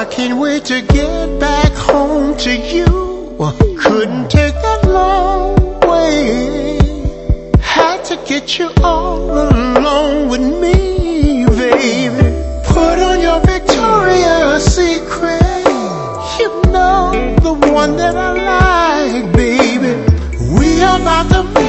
can't wait to get back home to you. Couldn't take that long way. Had to get you all alone with me, baby. Put on your Victoria's Secret. You know, the one that I like, baby. We are about to